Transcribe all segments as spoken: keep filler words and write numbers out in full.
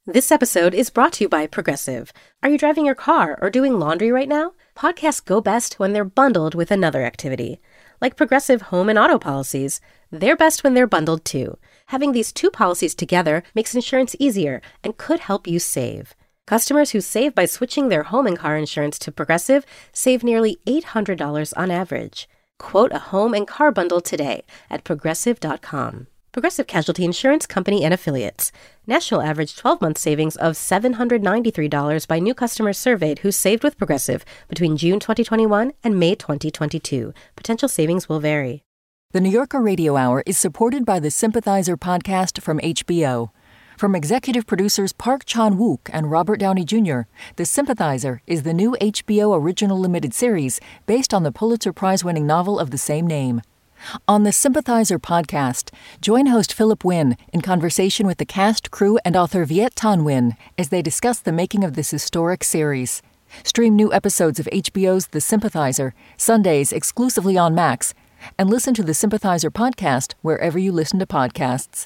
This episode is brought to you by Progressive. Are you driving your car or doing laundry right now? Podcasts go best when they're bundled with another activity. Like Progressive home and auto policies, they're best when they're bundled too. Having these two policies together makes insurance easier and could help you save. Customers who save by switching their home and car insurance to Progressive save nearly eight hundred dollars on average. Quote a home and car bundle today at progressive dot com. Progressive Casualty Insurance Company and Affiliates. National average twelve-month savings of seven hundred ninety-three dollars by new customers surveyed who saved with Progressive between June twenty twenty-one and May twenty twenty-two. Potential savings will vary. The New Yorker Radio Hour is supported by the Sympathizer podcast from H B O. From executive producers Park Chan-wook and Robert Downey Junior, The Sympathizer is the new H B O original limited series based on the Pulitzer Prize-winning novel of the same name. On the Sympathizer podcast, join host Philip Wynn in conversation with the cast, crew, and author Viet Thanh Nguyen as they discuss the making of this historic series. Stream new episodes of H B O's The Sympathizer, Sundays exclusively on Max, and listen to the Sympathizer podcast wherever you listen to podcasts.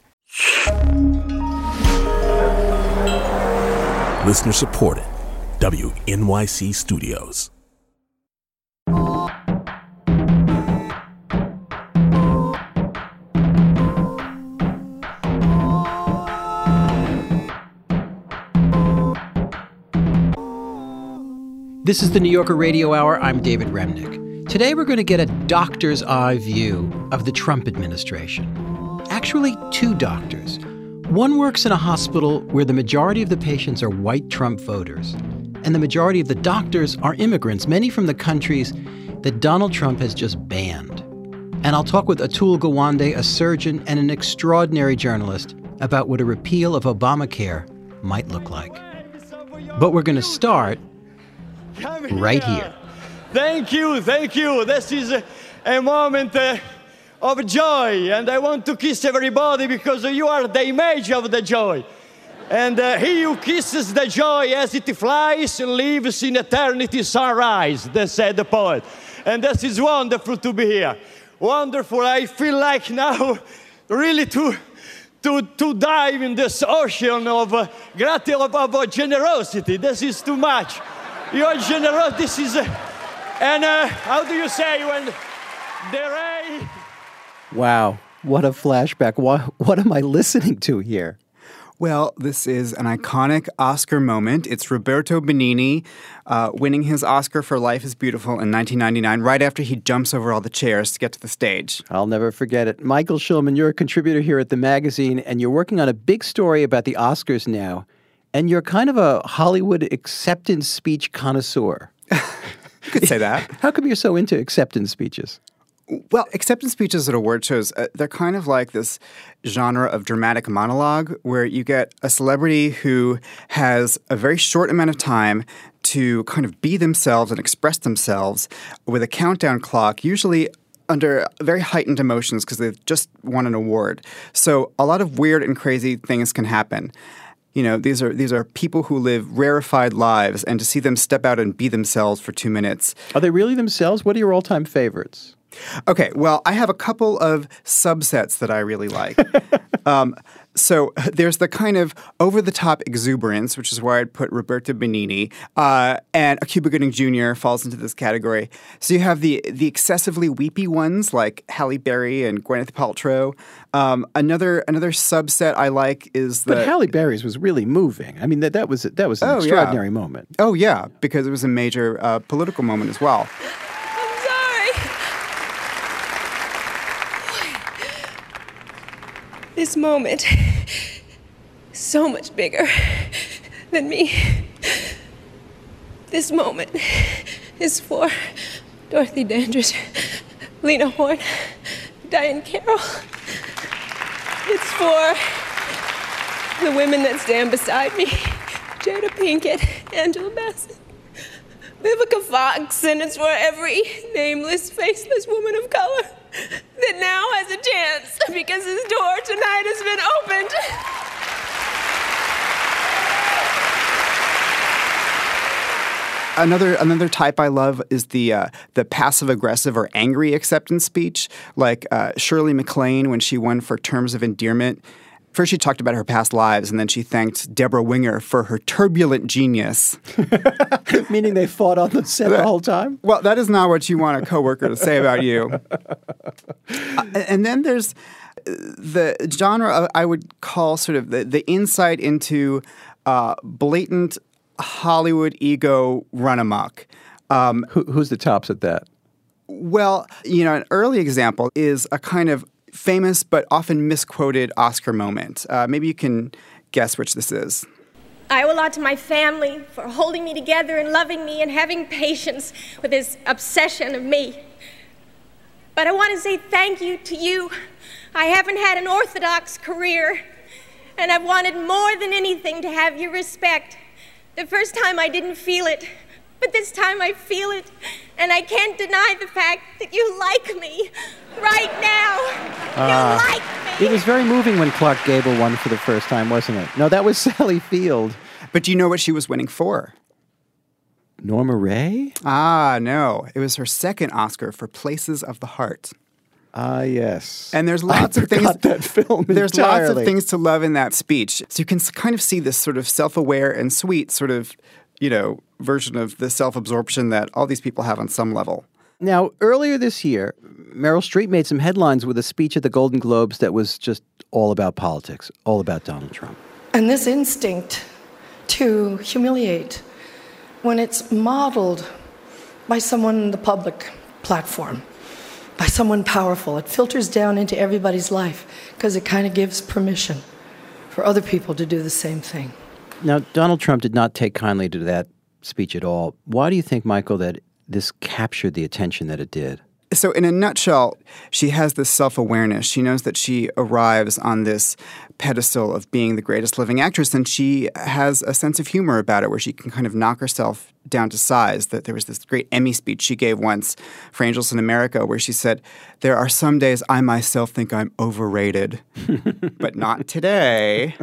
Listener supported. W N Y C Studios. This is the New Yorker Radio Hour. I'm David Remnick. Today we're going to get a doctor's eye view of the Trump administration. Actually, two doctors. One works in a hospital where the majority of the patients are white Trump voters, and the majority of the doctors are immigrants, many from the countries that Donald Trump has just banned. And I'll talk with Atul Gawande, a surgeon and an extraordinary journalist, about what a repeal of Obamacare might look like. But we're going to start right here. Thank you, thank you. This is a, a moment uh, of joy, and I want to kiss everybody because you are the image of the joy. And uh, he who kisses the joy as it flies lives in eternity sunrise, that said the poet. And this is wonderful to be here. Wonderful. I feel like now really to to to dive in this ocean of uh, gratitude, of, of generosity. This is too much. You are generous. This is, uh, and uh, how do you say when the rain? Wow, what a flashback. What, what am I listening to here? Well, this is an iconic Oscar moment. It's Roberto Benigni uh, winning his Oscar for Life is Beautiful in nineteen ninety-nine, right after he jumps over all the chairs to get to the stage. I'll never forget it. Michael Schulman, you're a contributor here at the magazine, and you're working on a big story about the Oscars now. And you're kind of a Hollywood acceptance speech connoisseur. You could say that. How come you're so into acceptance speeches? Well, acceptance speeches at award shows, uh, they're kind of like this genre of dramatic monologue where you get a celebrity who has a very short amount of time to kind of be themselves and express themselves with a countdown clock, usually under very heightened emotions because they've just won an award. So a lot of weird and crazy things can happen. You know, these are these are people who live rarefied lives, and to see them step out and be themselves for two minutes. Are they really themselves? What are your all-time favorites? Okay, well, I have a couple of subsets that I really like. um, so there's the kind of over-the-top exuberance, which is where I'd put Roberto Benigni, uh, and Cuba Gooding Junior falls into this category. So you have the the excessively weepy ones like Halle Berry and Gwyneth Paltrow. Um, another another subset I like is the... But Halle Berry's was really moving. I mean, that that was that was an oh, extraordinary yeah. moment. Oh, yeah, because it was a major uh, political moment as well. This moment is so much bigger than me. This moment is for Dorothy Dandridge, Lena Horne, Diane Carroll. It's for the women that stand beside me, Jada Pinkett, Angela Bassett, Vivica Fox, and it's for every nameless, faceless woman of color that now has a chance because his door tonight has been opened. Another another type I love is the uh, the passive aggressive or angry acceptance speech, like uh, Shirley MacLaine when she won for Terms of Endearment. First, she talked about her past lives, and then she thanked Deborah Winger for her turbulent genius. Meaning they fought on the set the whole time? Well, that is not what you want a coworker to say about you. uh, and then there's the genre of, I would call sort of the, the insight into uh, blatant Hollywood ego run amok. Um, Who, who's the tops at that? Well, you know, an early example is a kind of famous but often misquoted Oscar moment. Uh, maybe you can guess which this is. I owe a lot to my family for holding me together and loving me and having patience with this obsession of me. But I want to say thank you to you. I haven't had an orthodox career, and I've wanted more than anything to have your respect. The first time I didn't feel it, but this time I feel it, and I can't deny the fact that you like me right now. Uh, you like me. It was very moving when Clark Gable won for the first time, wasn't it? No, that was Sally Field. But do you know what she was winning for? Norma Ray? Ah, no. It was her second Oscar for Places of the Heart. Ah, yes. And there's lots I of things. That film there's entirely. lots of things to love in that speech. So you can kind of see this sort of self-aware and sweet sort of, you know, version of the self-absorption that all these people have on some level. Now, earlier this year, Meryl Streep made some headlines with a speech at the Golden Globes that was just all about politics, all about Donald Trump. And this instinct to humiliate, when it's modeled by someone in the public platform, by someone powerful, it filters down into everybody's life because it kind of gives permission for other people to do the same thing. Now, Donald Trump did not take kindly to that speech at all. Why do you think, Michael, that this captured the attention that it did? So in a nutshell, she has this self-awareness. She knows that she arrives on this pedestal of being the greatest living actress, and she has a sense of humor about it where she can kind of knock herself down to size. That there was this great Emmy speech she gave once for Angels in America where she said, "There are some days I myself think I'm overrated, but not today."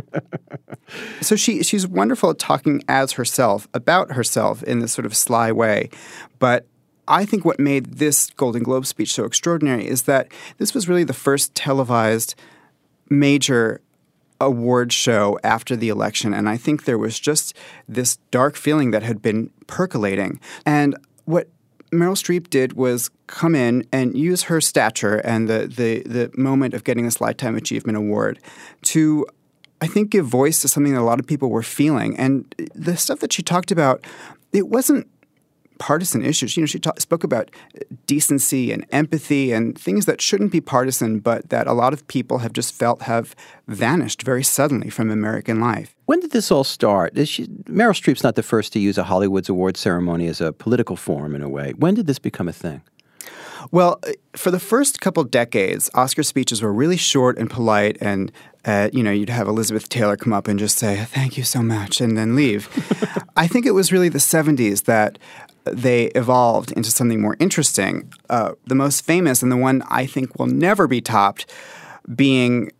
So she she's wonderful at talking as herself, about herself in this sort of sly way. But I think what made this Golden Globe speech so extraordinary is that this was really the first televised major award show after the election. And I think there was just this dark feeling that had been percolating. And what Meryl Streep did was come in and use her stature and the the, the moment of getting this Lifetime Achievement Award to, I think, give voice to something that a lot of people were feeling. And the stuff that she talked about, it wasn't partisan issues. You know, she ta- spoke about decency and empathy and things that shouldn't be partisan, but that a lot of people have just felt have vanished very suddenly from American life. When did this all start? Is she, Meryl Streep's not the first to use a Hollywood's award ceremony as a political forum in a way. When did this become a thing? Well, for the first couple decades, Oscar speeches were really short and polite, and uh, you know, you'd have Elizabeth Taylor come up and just say, "Thank you so much," and then leave. I think it was really the seventies that they evolved into something more interesting. Uh, the most famous, and the one I think will never be topped, being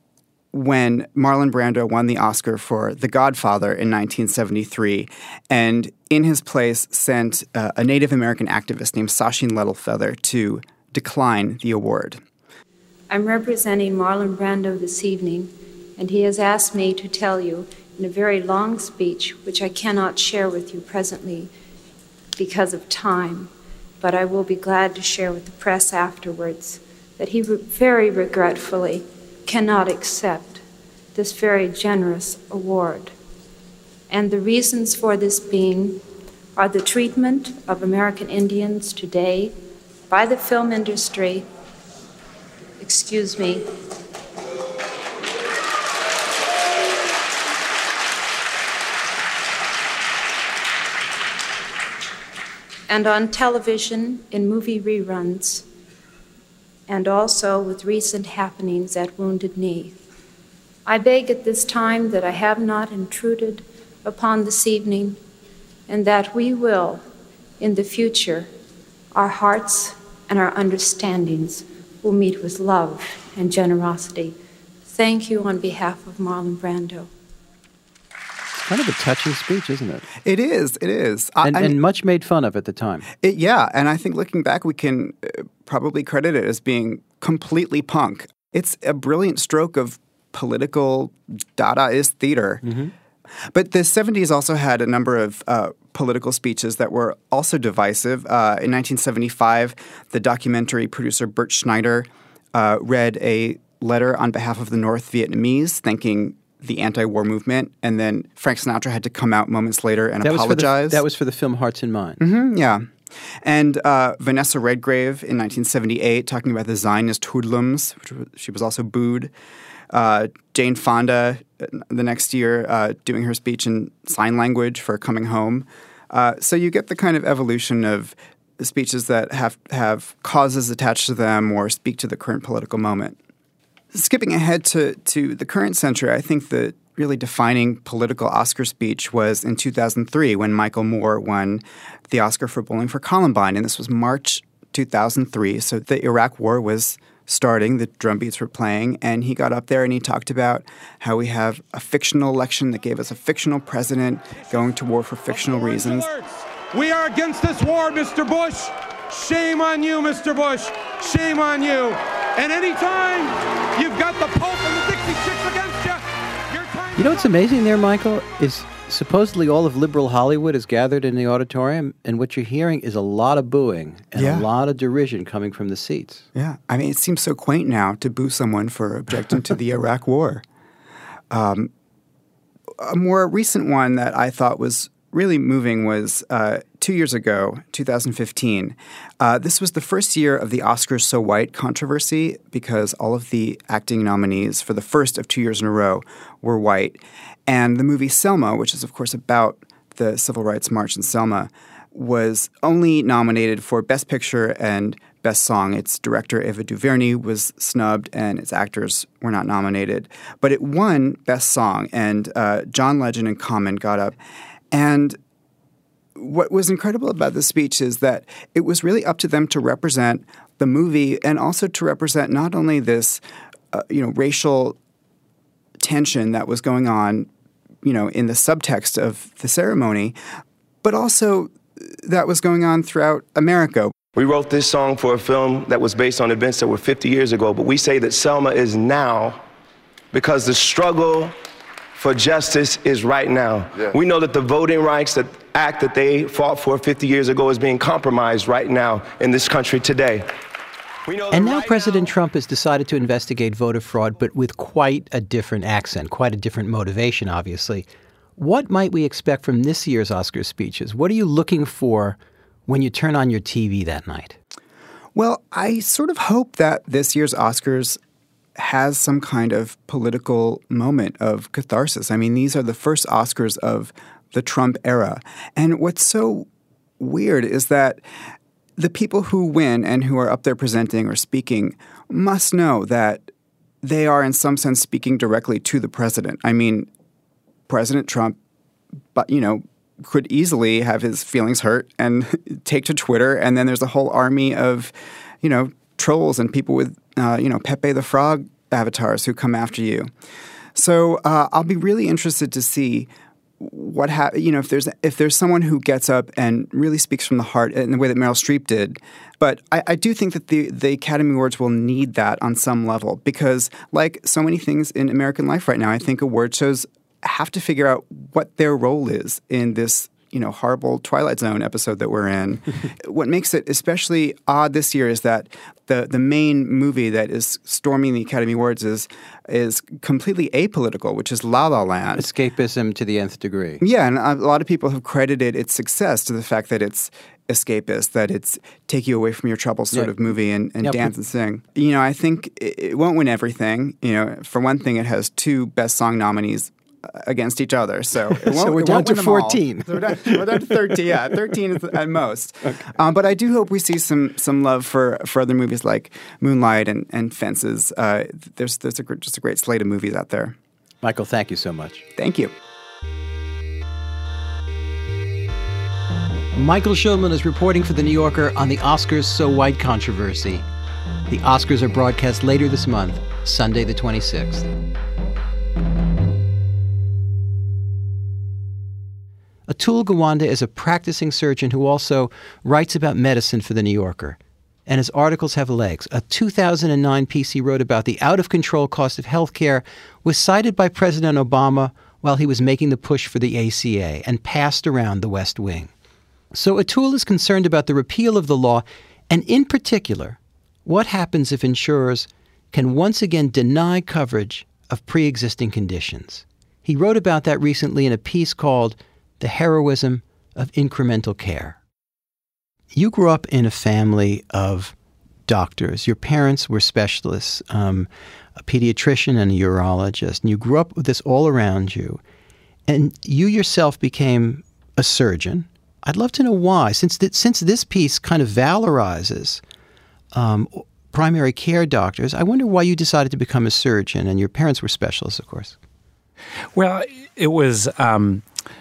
when Marlon Brando won the Oscar for The Godfather in nineteen seventy-three, and in his place sent uh, a Native American activist named Sachin Littlefeather to decline the award. I'm representing Marlon Brando this evening, and he has asked me to tell you in a very long speech, which I cannot share with you presently because of time, but I will be glad to share with the press afterwards, that he re- very regretfully cannot accept this very generous award. And the reasons for this being are the treatment of American Indians today by the film industry, excuse me, and on television in movie reruns, and also with recent happenings at Wounded Knee. I beg at this time that I have not intruded upon this evening, and that we will, in the future, our hearts and our understandings will meet with love and generosity. Thank you on behalf of Marlon Brando. Kind of a touching speech, isn't it? It is. It is. And, I, I and mean, much made fun of at the time. It, yeah, and I think looking back, we can uh, probably credit it as being completely punk. It's a brilliant stroke of political Dadaist theater. Mm-hmm. But the seventies also had a number of uh, political speeches that were also divisive. Uh, in nineteen seventy-five, the documentary producer Bert Schneider uh, read a letter on behalf of the North Vietnamese thanking the anti-war movement, and then Frank Sinatra had to come out moments later and that apologize. Was the, that was for the film Hearts and Minds. Mm-hmm, yeah. And uh, Vanessa Redgrave in nineteen seventy-eight talking about the Zionist hoodlums, which was, she was also booed. Uh, Jane Fonda uh, the next year uh, doing her speech in sign language for coming home. Uh, so you get the kind of evolution of speeches that have, have causes attached to them or speak to the current political moment. Skipping ahead to, to the current century, I think the really defining political Oscar speech was in two thousand three when Michael Moore won the Oscar for Bowling for Columbine. And this was March two thousand three. So the Iraq War was starting, the drumbeats were playing, and he got up there and he talked about how we have a fictional election that gave us a fictional president going to war for fictional reasons. We are against this war, Mister Bush. Shame on you, Mister Bush. Shame on you. And anytime you've got the Pope and the Dixie Chicks against you, your time. You know what's amazing there, Michael, is supposedly all of liberal Hollywood is gathered in the auditorium, and what you're hearing is a lot of booing and yeah. a lot of derision coming from the seats. Yeah. I mean, it seems so quaint now to boo someone for objecting to the Iraq War. Um, a more recent one that I thought was really moving was uh, two years ago, two thousand fifteen. Uh, this was the first year of the Oscars So White controversy because all of the acting nominees for the first of two years in a row were white. And the movie Selma, which is, of course, about the Civil Rights March in Selma, was only nominated for Best Picture and Best Song. Its director, Ava DuVernay, was snubbed, and its actors were not nominated. But it won Best Song, and uh, John Legend and Common got up. And what was incredible about this speech is that it was really up to them to represent the movie and also to represent not only this, uh, you know, racial tension that was going on, you know, in the subtext of the ceremony, but also that was going on throughout America. We wrote this song for a film that was based on events that were fifty years ago, but we say that Selma is now because the struggle for justice is right now. Yeah. We know that the Voting Rights that Act that they fought for fifty years ago is being compromised right now in this country today. We know and now right President now, Trump has decided to investigate voter fraud, but with quite a different accent, quite a different motivation, obviously. What might we expect from this year's Oscar speeches? What are you looking for when you turn on your T V that night? Well, I sort of hope that this year's Oscars has some kind of political moment of catharsis. I mean, these are the first Oscars of the Trump era. And what's so weird is that the people who win and who are up there presenting or speaking must know that they are in some sense speaking directly to the president. I mean, President Trump, but you know, could easily have his feelings hurt and take to Twitter, and then there's a whole army of, you know, trolls and people with, uh, you know, Pepe the Frog avatars who come after you. So uh, I'll be really interested to see what ha- you know if there's if there's someone who gets up and really speaks from the heart in the way that Meryl Streep did. But I, I do think that the the Academy Awards will need that on some level because, like so many things in American life right now, I think award shows have to figure out what their role is in this, you know, horrible Twilight Zone episode that we're in. What makes it especially odd this year is that the the main movie that is storming the Academy Awards is is completely apolitical, which is La La Land. Escapism to the nth degree. Yeah, and a lot of people have credited its success to the fact that it's escapist, that it's take you away from your troubles sort yeah. of movie and, and yeah, dance and sing. You know, I think it, it won't win everything. You know, for one thing, it has two Best Song nominees against each other. So, it won't, so we're it down won't to win them fourteen. all. So we're, down, we're down to thirteen. Yeah, thirteen is at most. Okay. Um, but I do hope we see some some love for, for other movies like Moonlight and, and Fences. Uh, there's there's a, just a great slate of movies out there. Michael, thank you so much. Thank you. Michael Schulman is reporting for The New Yorker on the Oscars So White controversy. The Oscars are broadcast later this month, Sunday the twenty-sixth. Atul Gawande is a practicing surgeon who also writes about medicine for The New Yorker. and his articles have legs. A two thousand nine piece he wrote about the out-of-control cost of health care was cited by President Obama while he was making the push for the A C A and passed around the West Wing. So Atul is concerned about the repeal of the law, and in particular, what happens if insurers can once again deny coverage of pre-existing conditions. He wrote about that recently in a piece called The Heroism of Incremental Care. You grew up in a family of doctors. Your parents were specialists, um, a pediatrician and a urologist, and you grew up with this all around you. And you yourself became a surgeon. I'd love to know why, since th- since this piece kind of valorizes um, primary care doctors. I wonder why you decided to become a surgeon, and your parents were specialists, of course. Well, it was um,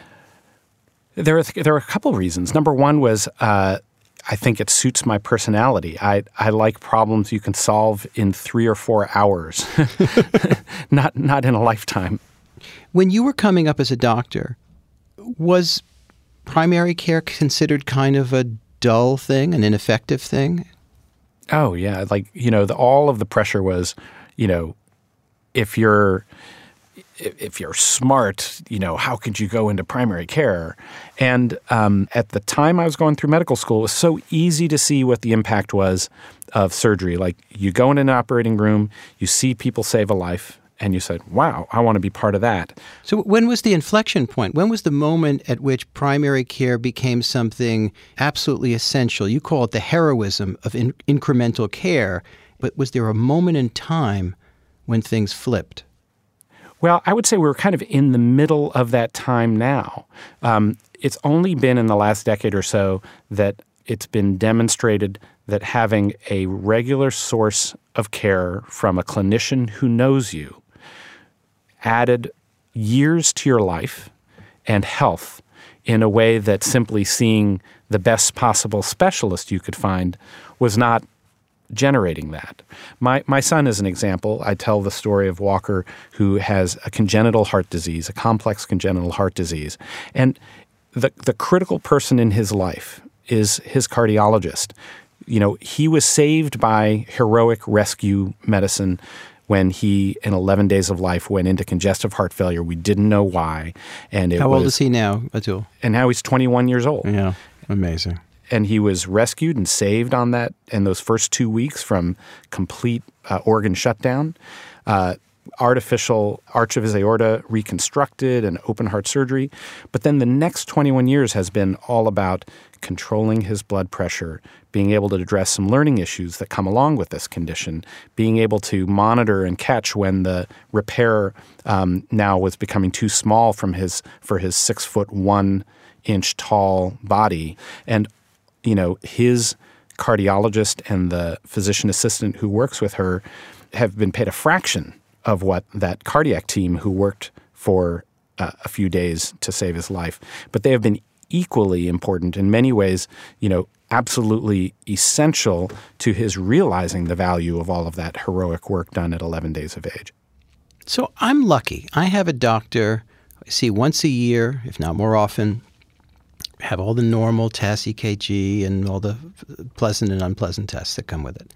there. Are th- there are a couple of reasons. Number one was uh, I think it suits my personality. I I like problems you can solve in three or four hours, not not in a lifetime. When you were coming up as a doctor, was primary care considered kind of a dull thing, an ineffective thing? Oh, yeah. Like, you know, the, all of the pressure was, you know, if you're if you're smart, you know, how could you go into primary care? And um, at the time I was going through medical school, it was so easy to see what the impact was of surgery. Like, you go in an operating room, you see people save a life, and you said, wow, I want to be part of that. So when was the inflection point? When was the moment at which primary care became something absolutely essential? You call it the heroism of in- incremental care, but was there a moment in time when things flipped? Well, I would say we're kind of in the middle of that time now. Um, it's only been in the last decade or so that it's been demonstrated that having a regular source of care from a clinician who knows you added years to your life and health in a way that simply seeing the best possible specialist you could find was not generating that. My my son is an example. I tell the story of Walker, who has a congenital heart disease, a complex congenital heart disease. And the the critical person in his life is his cardiologist. You know, he was saved by heroic rescue medicine when he, in eleven days of life, went into congestive heart failure. We didn't know why. And it How was, old is he now, Atul? And now he's twenty-one years old. Yeah, amazing. And he was rescued and saved on that in those first two weeks from complete uh, organ shutdown, uh, artificial arch of his aorta reconstructed and open heart surgery. But then the next twenty-one years has been all about controlling his blood pressure, being able to address some learning issues that come along with this condition, being able to monitor and catch when the repair um, now was becoming too small from his for his six foot one inch tall body. And, you know, his cardiologist and the physician assistant who works with her have been paid a fraction of what that cardiac team who worked for uh, a few days to save his life. But they have been equally important in many ways, you know, absolutely essential to his realizing the value of all of that heroic work done at eleven days of age. So I'm lucky. I have a doctor I see once a year, if not more often, have all the normal tests, E K G, and all the pleasant and unpleasant tests that come with it.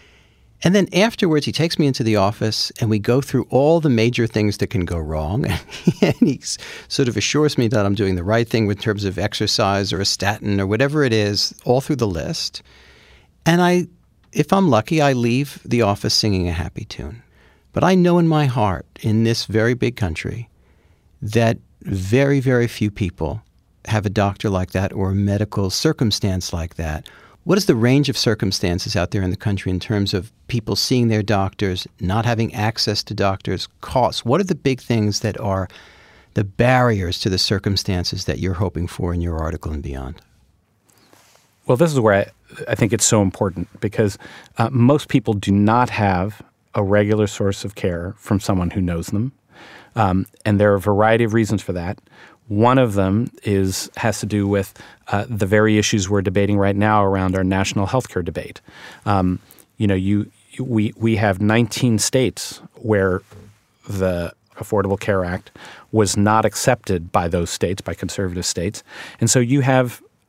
And then afterwards, he takes me into the office, and we go through all the major things that can go wrong. And he sort of assures me that I'm doing the right thing in terms of exercise or a statin or whatever it is, all through the list. And I, if I'm lucky, I leave the office singing a happy tune. But I know in my heart, in this very big country, that very, very few people have a doctor like that or a medical circumstance like that. What is the range of circumstances out there in the country in terms of people seeing their doctors, not having access to doctors, costs? What are the big things that are the barriers to the circumstances that you're hoping for in your article and beyond? Well, this is where I, I think it's so important because uh, most people do not have a regular source of care from someone who knows them. Um, and there are a variety of reasons for that. One of them is has to do with uh, the very issues we're debating right now around our national healthcare debate. Um, you know, you we we have nineteen states where the Affordable Care Act was not accepted by those states, by conservative states, and so you have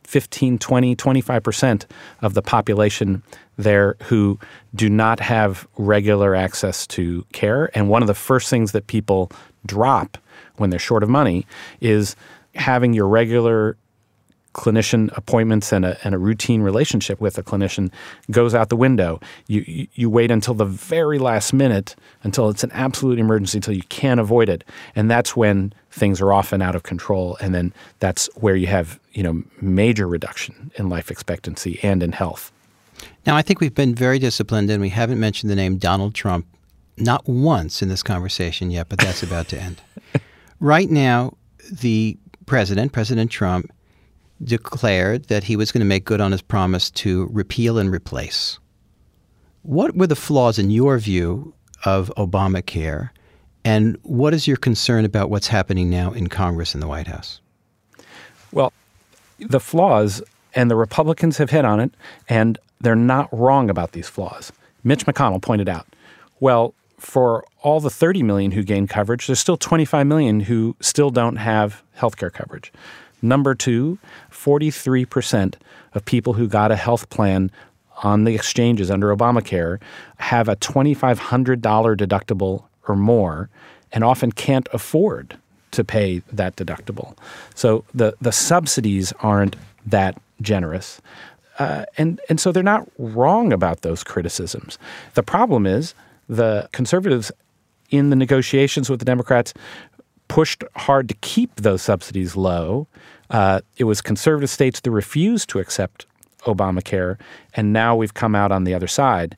fifteen, twenty, twenty-five percent of the population there who do not have regular access to care. And one of the first things that people drop when they're short of money is having your regular clinician appointments and a, and a routine relationship with a clinician goes out the window. You, you you wait until the very last minute, until it's an absolute emergency, until you can't avoid it. And that's when things are often out of control. And then that's where you have, you know, major reduction in life expectancy and in health. Now, I think we've been very disciplined, and we haven't mentioned the name Donald Trump not once in this conversation yet, but that's about to end. Right now, the president, President Trump, declared that he was going to make good on his promise to repeal and replace. What were the flaws in your view of Obamacare, and what is your concern about what's happening now in Congress and the White House? Well, the flaws, and the Republicans have hit on it, and they're not wrong about these flaws. Mitch McConnell pointed out, well, for all the thirty million who gained coverage, there's still twenty-five million who still don't have health care coverage. Number two, forty-three percent of people who got a health plan on the exchanges under Obamacare have a twenty-five hundred dollars deductible or more and often can't afford to pay that deductible. So the, the subsidies aren't that generous. Uh, and, and so they're not wrong about those criticisms. The problem is the conservatives in the negotiations with the Democrats pushed hard to keep those subsidies low. Uh, it was conservative states that refused to accept Obamacare, and now we've come out on the other side.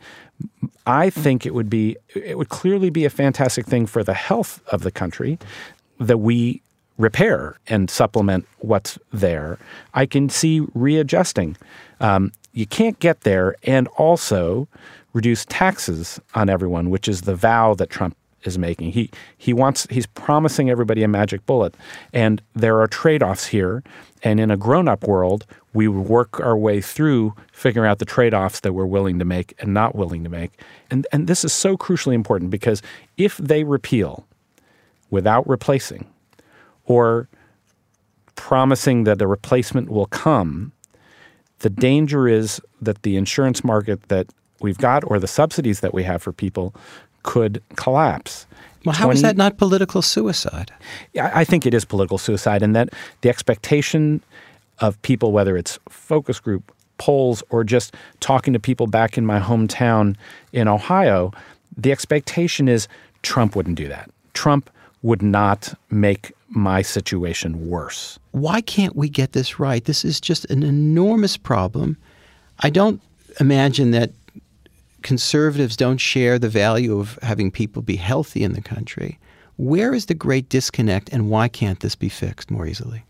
I think it would be, it would clearly be a fantastic thing for the health of the country that we repair and supplement what's there. I can see readjusting. Um, you can't get there and also reduce taxes on everyone, which is the vow that Trump is making. He he wants he's promising everybody a magic bullet, and there are trade-offs here. And in a grown-up world, we work our way through figuring out the trade-offs that we're willing to make and not willing to make. And and this is so crucially important because if they repeal without replacing, or promising that a replacement will come, the danger is that the insurance market that we've got or the subsidies that we have for people could collapse. Well, how is that not political suicide? Yeah, I think it is political suicide, and that the expectation of people, whether it's focus group, polls, or just talking to people back in my hometown in Ohio, the expectation is Trump wouldn't do that. Trump would not make my situation worse. Why can't we get this right? This is just an enormous problem. I don't imagine that conservatives don't share the value of having people be healthy in the country. Where is the great disconnect, and why can't this be fixed more easily?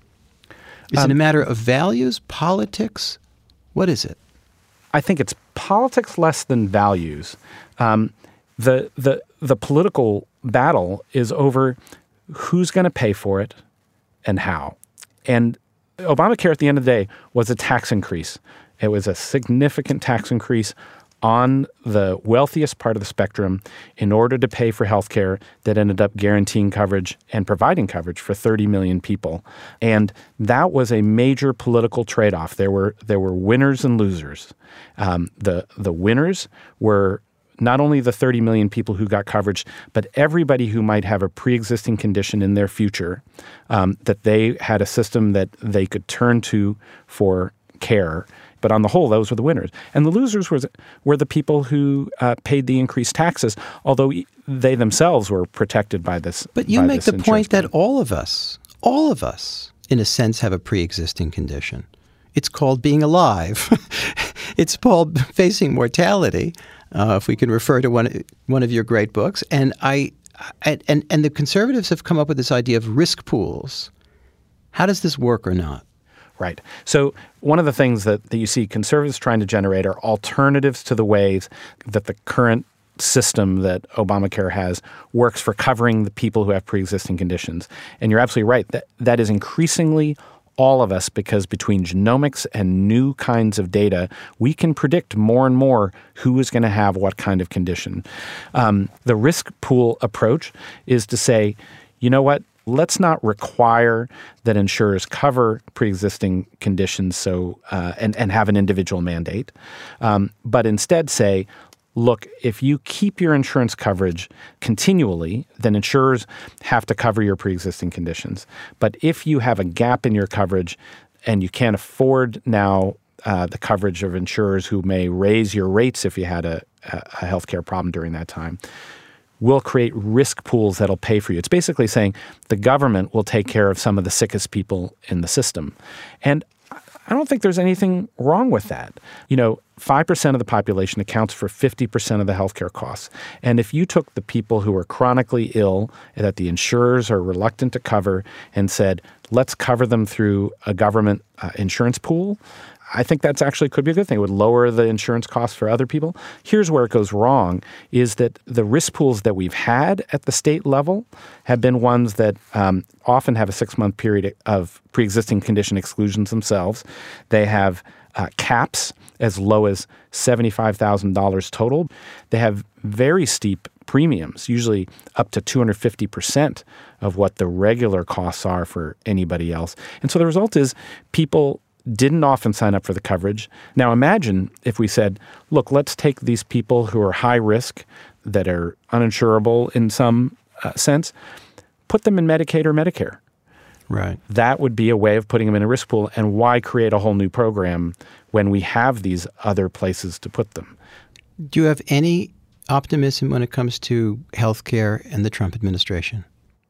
Is um, it a matter of values, politics? What is it? I think it's politics less than values. Um, the the the political battle is over who's going to pay for it and how. And Obamacare at the end of the day was a tax increase. It was a significant tax increase on the wealthiest part of the spectrum in order to pay for health care that ended up guaranteeing coverage and providing coverage for thirty million people. And that was a major political trade-off. There were there were winners and losers. Um, the the winners were not only the thirty million people who got coverage, but everybody who might have a pre-existing condition in their future, um, that they had a system that they could turn to for care. But on the whole, those were the winners. And the losers were, were the people who uh, paid the increased taxes, although they themselves were protected by this. But you make the point that all of us, all of us, in a sense, have a pre-existing condition. It's called being alive. It's called facing mortality, uh, if we can refer to one one of your great books. And I, I and and the conservatives have come up with this idea of risk pools. How does this work or not? Right. So one of the things that, that you see conservatives trying to generate are alternatives to the ways that the current system that Obamacare has works for covering the people who have pre-existing conditions. And you're absolutely right. That that is increasingly all of us, because between genomics and new kinds of data, we can predict more and more who is going to have what kind of condition. Um, the risk pool approach is to say, you know what? let's not require that insurers cover pre-existing conditions so uh, and, and have an individual mandate, um, but instead say, look, if you keep your insurance coverage continually, then insurers have to cover your pre-existing conditions. But if you have a gap in your coverage and you can't afford now uh, the coverage of insurers who may raise your rates if you had a, a healthcare problem during that time, we'll create risk pools that'll pay for you. It's basically saying the government will take care of some of the sickest people in the system. And I don't think there's anything wrong with that. You know, five percent of the population accounts for fifty percent of the healthcare costs. And if you took the people who are chronically ill that the insurers are reluctant to cover and said, let's cover them through a government uh, insurance pool, I think that's actually could be a good thing. It would lower the insurance costs for other people. Here's where it goes wrong, is that the risk pools that we've had at the state level have been ones that um, often have a six-month period of pre-existing condition exclusions themselves. They have uh, caps as low as seventy-five thousand dollars total. They have very steep premiums, usually up to two hundred fifty percent of what the regular costs are for anybody else. And so the result is people didn't often sign up for the coverage. Now imagine if we said, look, let's take these people who are high risk, that are uninsurable in some uh, sense, put them in Medicaid or Medicare. Right. That would be a way of putting them in a risk pool. And why create a whole new program when we have these other places to put them? Do you have any optimism when it comes to healthcare and the Trump administration?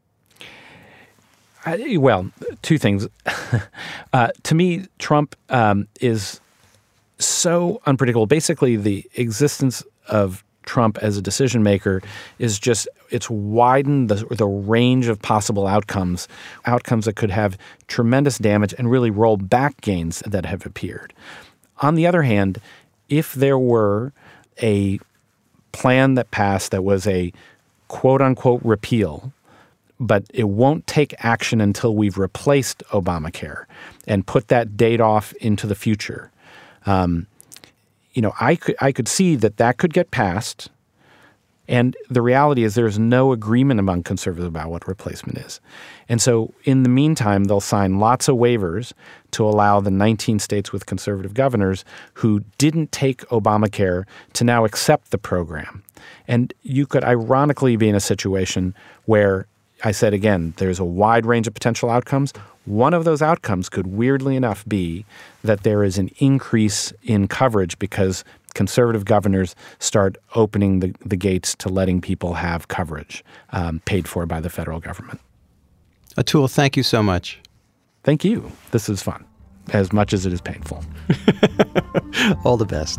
I, well, two things. uh, to me, Trump um, is so unpredictable. Basically, the existence of Trump as a decision maker is just, it's widened the, the range of possible outcomes, outcomes that could have tremendous damage and really roll back gains that have appeared. On the other hand, if there were a plan that passed that was a quote-unquote repeal, but it won't take action until we've replaced Obamacare and put that date off into the future. Um, you know, I could I could see that that could get passed, and the reality is there's no agreement among conservatives about what replacement is. And so in the meantime, they'll sign lots of waivers to allow the nineteen states with conservative governors who didn't take Obamacare to now accept the program. And you could ironically be in a situation where, I said again, there's a wide range of potential outcomes. One of those outcomes could weirdly enough be that there is an increase in coverage because conservative governors start opening the, the gates to letting people have coverage um, paid for by the federal government. Atul, thank you so much. Thank you. This is fun, as much as it is painful. All the best.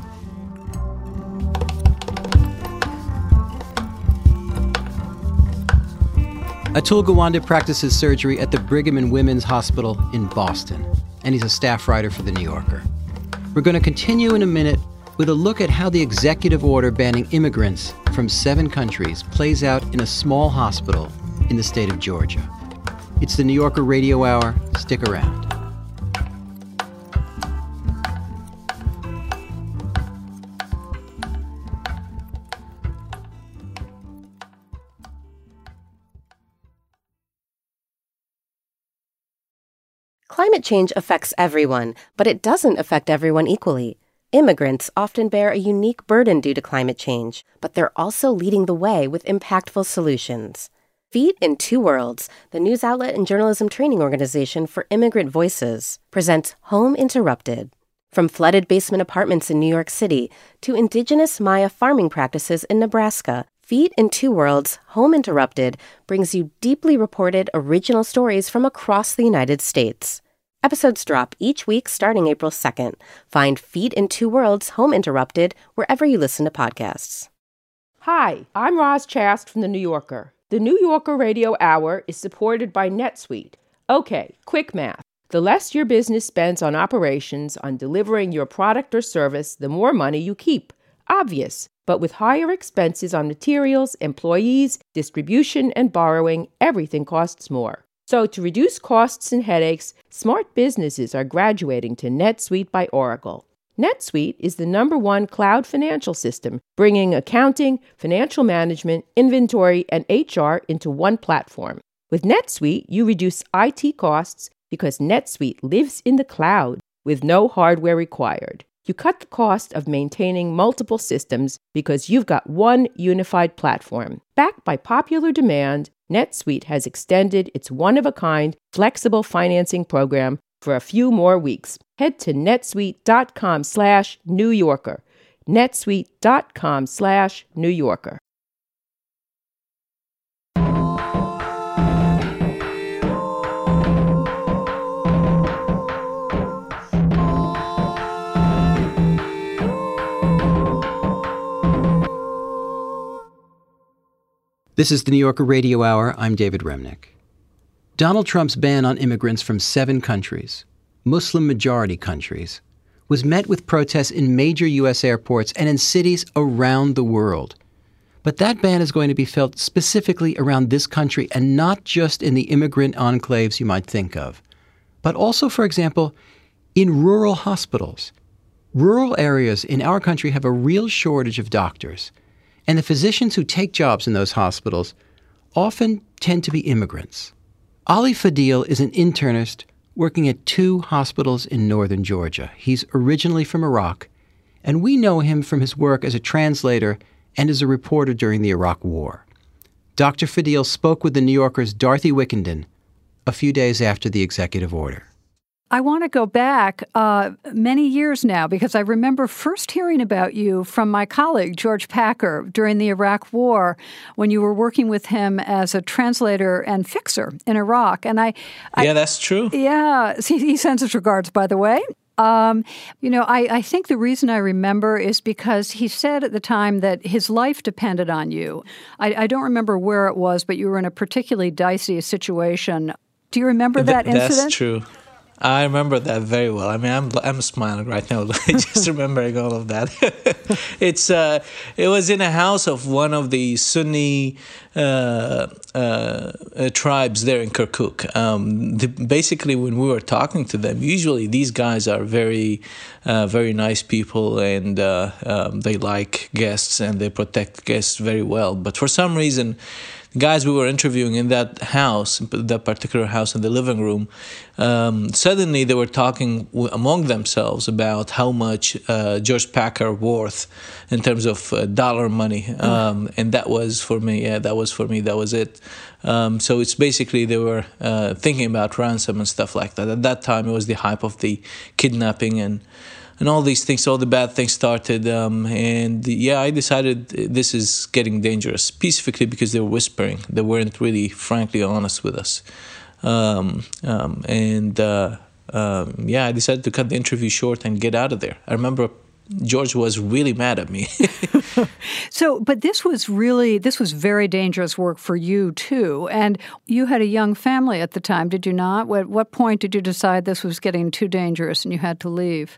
Atul Gawande practices surgery at the Brigham and Women's Hospital in Boston, and he's a staff writer for The New Yorker. We're going to continue in a minute with a look at how the executive order banning immigrants from seven countries plays out in a small hospital in the state of Georgia. It's the New Yorker Radio Hour. Stick around. Climate change affects everyone, but it doesn't affect everyone equally. Immigrants often bear a unique burden due to climate change, but they're also leading the way with impactful solutions. Feet in Two Worlds, the news outlet and journalism training organization for immigrant voices, presents Home Interrupted. From flooded basement apartments in New York City to indigenous Maya farming practices in Nebraska, Feet in Two Worlds, Home Interrupted brings you deeply reported original stories from across the United States. Episodes drop each week starting April second. Find Feet in Two Worlds, Home Interrupted wherever you listen to podcasts. Hi, I'm Roz Chast from The New Yorker. The New Yorker Radio Hour is supported by NetSuite. Okay, quick math. The less your business spends on operations, on delivering your product or service, the more money you keep. Obvious. But with higher expenses on materials, employees, distribution, and borrowing, everything costs more. So to reduce costs and headaches, smart businesses are graduating to NetSuite by Oracle. NetSuite is the number one cloud financial system, bringing accounting, financial management, inventory, and H R into one platform. With NetSuite, you reduce I T costs because NetSuite lives in the cloud with no hardware required. You cut the cost of maintaining multiple systems because you've got one unified platform. Backed by popular demand, NetSuite has extended its one-of-a-kind flexible financing program for a few more weeks. Head to netsuite.com slash New Yorker. netsuite.com slash New Yorker. This is the New Yorker Radio Hour. I'm David Remnick. Donald Trump's ban on immigrants from seven countries, Muslim-majority countries, was met with protests in major U S airports and in cities around the world. But that ban is going to be felt specifically around this country and not just in the immigrant enclaves you might think of, but also, for example, in rural hospitals. Rural areas in our country have a real shortage of doctors. And the physicians who take jobs in those hospitals often tend to be immigrants. Ali Fadil is an internist working at two hospitals in northern Georgia. He's originally from Iraq, and we know him from his work as a translator and as a reporter during the Iraq War. Doctor Fadil spoke with the New Yorker's Dorothy Wickenden a few days after the executive order. I want to go back uh, many years now because I remember first hearing about you from my colleague, George Packer, during the Iraq War when you were working with him as a translator and fixer in Iraq. And I, I Yeah, that's true. Yeah. He, he sends his regards, by the way. Um, you know, I, I think the reason I remember is because he said at the time that his life depended on you. I, I don't remember where it was, but you were in a particularly dicey situation. Do you remember that Th- incident? That's true. I remember that very well. I mean, I'm I'm smiling right now, just remembering all of that. it's uh, it was in a house of one of the Sunni uh, uh, uh, tribes there in Kirkuk. Um, the, basically, when we were talking to them, usually these guys are very, uh, very nice people, and uh, um, they like guests and they protect guests very well. But for some reason, the guys we were interviewing in that house, that particular house in the living room, um, suddenly they were talking w- among themselves about how much uh, George Packer worth in terms of uh, dollar money. Um, and that was for me, yeah, that was for me, that was it. Um, so it's basically they were uh, thinking about ransom and stuff like that. At that time, it was the hype of the kidnapping and And all these things, all the bad things started. Um, and yeah, I decided this is getting dangerous, specifically because they were whispering. They weren't really, frankly, honest with us. Um, um, and uh, um, yeah, I decided to cut the interview short and get out of there. I remember George was really mad at me. So, but this was really, this was very dangerous work for you, too. And you had a young family at the time, did you not? At what point did you decide this was getting too dangerous and you had to leave?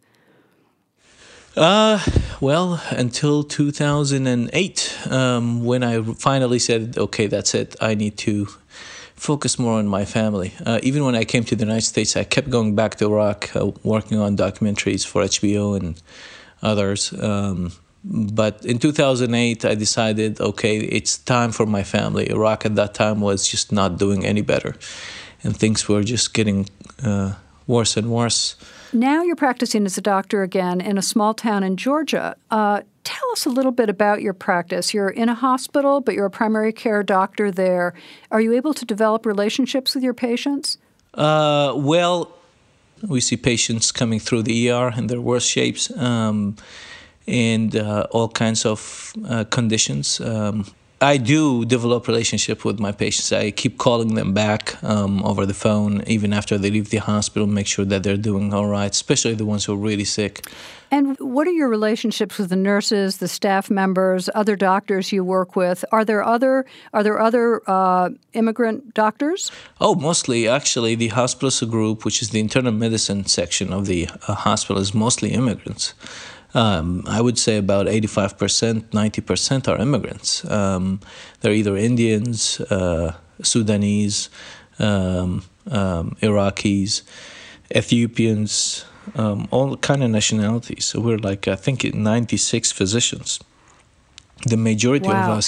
Uh, well, until two thousand eight, um, when I finally said, okay, that's it. I need to focus more on my family. Uh, even when I came to the United States, I kept going back to Iraq, uh, working on documentaries for H B O and others. Um, but in two thousand eight, I decided, okay, it's time for my family. Iraq at that time was just not doing any better. And things were just getting uh, worse and worse. Now you're practicing as a doctor again in a small town in Georgia. Uh, tell us a little bit about your practice. You're in a hospital, but you're a primary care doctor there. Are you able to develop relationships with your patients? Uh, well, we see patients coming through the E R in their worst shapes um, and uh, all kinds of uh, conditions. Um, I do develop relationship with my patients. I keep calling them back um, over the phone, even after they leave the hospital, make sure that they're doing all right, especially the ones who are really sick. And what are your relationships with the nurses, the staff members, other doctors you work with? Are there other are there other uh, immigrant doctors? Oh, mostly. Actually, the hospice group, which is the internal medicine section of the uh, hospital, is mostly immigrants. Um, I would say about eighty-five percent, ninety percent are immigrants. Um, they're either Indians, uh, Sudanese, um, um, Iraqis, Ethiopians, um, all kind of nationalities. So we're like, I think, ninety-six physicians. The majority wow. of us. Well,